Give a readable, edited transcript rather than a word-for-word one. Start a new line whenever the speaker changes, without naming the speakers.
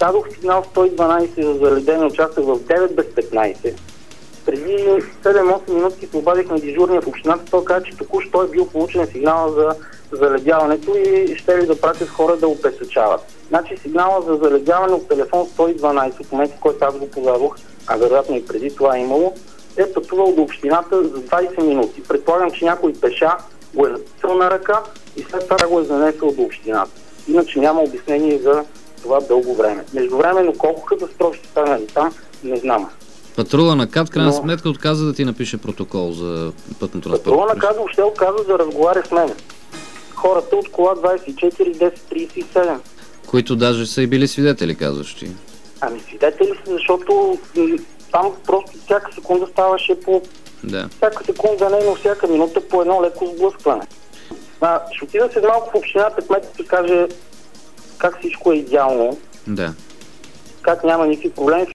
Дадох сигнал 112 за заледен участък в 9 без 15. Преди 7-8 минути се обадих на дежурния в общината, той каза, че току-що е бил получен сигнала за заледяването и ще ли да пратят хора да опесъчават. Значи сигнала за заледяване от телефон 112, от момента, в който аз го подадох, а вероятно и преди това е имало, е пътувал до общината за 20 минути. Предполагам, че някой пеша го е записал на ръка и след това го е занесъл до общината. Иначе няма обяснение за това дълго време. Междувременно колко катастрофи ще станали там, не знам.
Патрула на КАТ, крайна сметка, отказа да ти напише протокол за пътно транспорт.
Патрула на КАТ въобще отказа да разговаря с мен. Хората от кола 24-10-37.
Които даже са и били свидетели, казваш ти.
Ами свидетели са, защото там просто всяка секунда ставаше по...
Да.
Всяка секунда, не, но всяка минута по едно леко сблъскване. Ще отида след малко в общината, кметът ще каже как всичко е идеално.
Да.
Как няма никакви проблеми.